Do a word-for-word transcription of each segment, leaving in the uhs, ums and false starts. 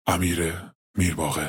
امیر میرباقر.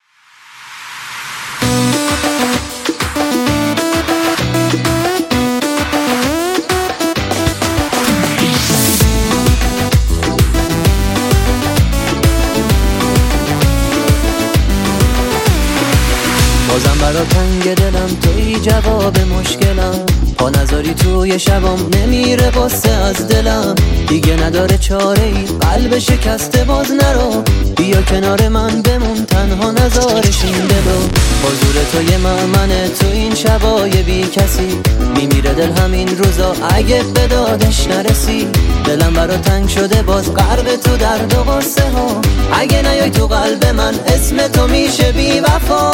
بازم برا تنگ دلم توی جواب مشکلم، پا نذاری توی شبام نمیره قصه از دلم. دیگه نداره چاره ای قلب شکسته باز نرو، بیا کنار من بمون تنها نذارش این دلو. حضور توی مأمنه تو این شبای بی کسی، میمیره دل همین روزا اگه به دادش نرسی. دلم برا تنگ شده باز غرق تو درد و غصه ها، اگه نیای تو قلب من اسم تو میشه بی وفا.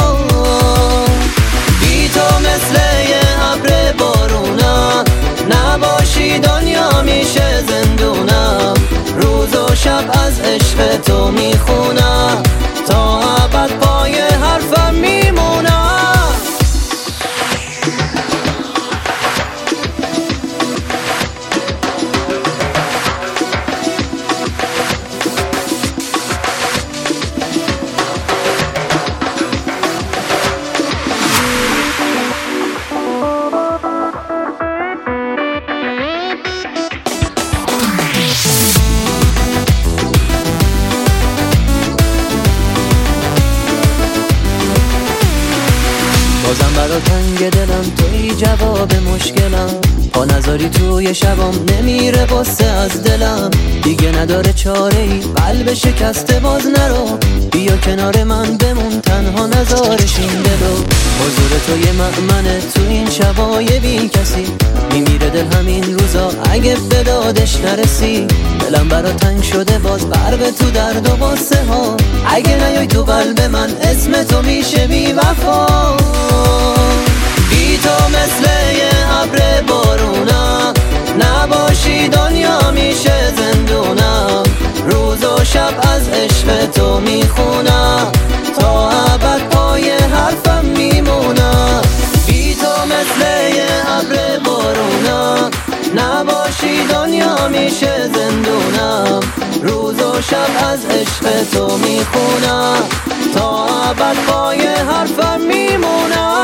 بی تو مثل یه ابر بارونم، نباشی دنیا میشه زندونم. روز و شب از عشق تو میخونم، تا ابد پای حرفم میمونم. بازم برا تنگ دلم توی جواب مشکلم، پا نذاری توی شبام نمیره قصه از دلم. دیگه نداره چاره ای قلب شکسته باز نرو، بیا کنار من بمون تنها نذارش این دلو. حضور توی مأمنه تو این شبای بی کسی، میمیره دل همین روزا اگه به دادش نرسی. دلم برا تنگ شده باز غرق تو درد و غصه ها، اگه نیای تو قلب من اسم تو میشه بی وفا. بی تو مثل یه ابر بارونم، نباشی دنیا میشه زندونم. روز و شب از عشق تو میخونم، تا ابد پای حرفم میمونم. بی تو مثل یه ابر بارونم، نباشی دنیا میشه زندونم. روز و شب از عشق تو میخونم، تا ابد پای حرفم میمونم.